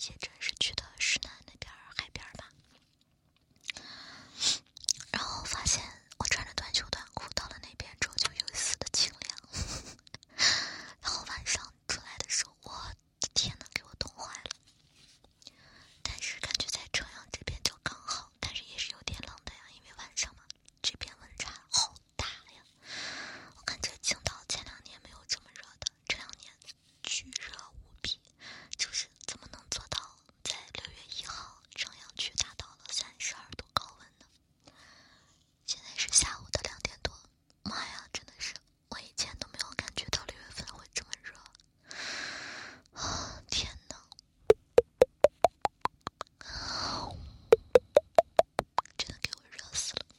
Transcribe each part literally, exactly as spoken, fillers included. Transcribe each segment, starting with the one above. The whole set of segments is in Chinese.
些真是去的市南那边海边吧，然后发现我穿着短袖短裤到了那边之后就有一丝的清凉，然后晚上出来的时候，我的天呐，给我冻坏了。但是感觉在浙阳这边就刚好，但是也是有点冷的呀，因为晚上嘛，这边温差好大呀。我感觉青岛前两年没有这么热的，这两年巨热无比，就是怎么能做到在六月一号正阳区达到了三十二度高温呢？现在是下午的两点多，妈呀，真的是我以前都没有感觉到六月份会这么热啊！天哪，真的给我热死了。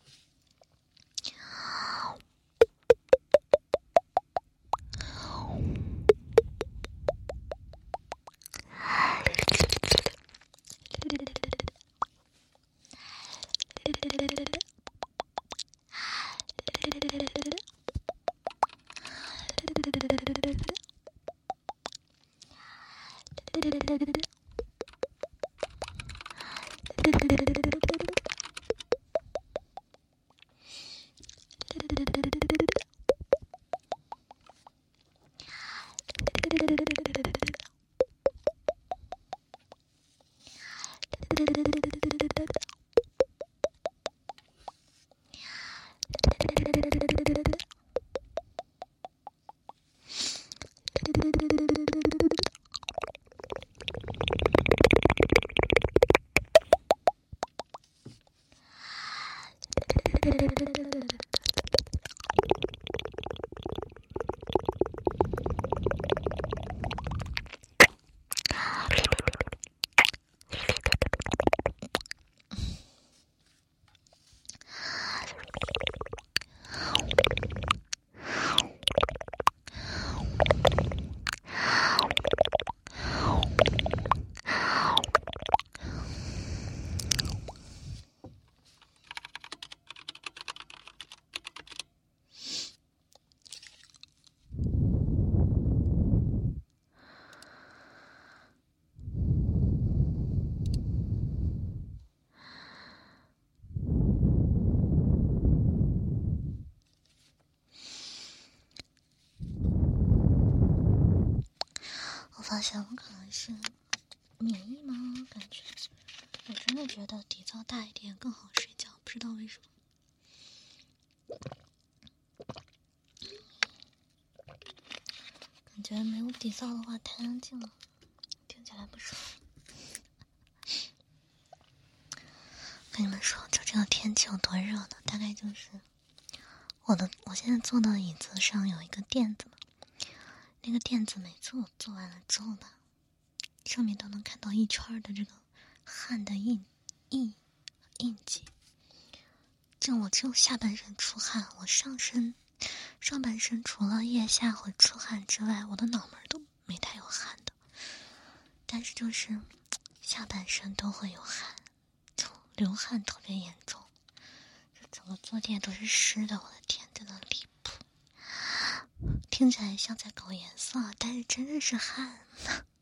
我发现我可能是免疫吗？感觉我真的觉得底噪大一点更好睡觉，不知道为什么。感觉没有底噪的话太安静了，听起来不舒服。跟你们说，就这个天气有多热呢？大概就是我的，我现在坐的椅子上有一个垫子嘛，那个垫子每次我坐完了之后吧，上面都能看到一圈的这个汗的印印印记。这我只有下半身出汗，我上身上半身除了腋下会出汗之外，我的脑门都没太有汗的，但是就是下半身都会有汗，就流汗特别严重，这整个坐垫都是湿的，我的天，真的离谱。听起来像在搞颜色，但是真的是汗。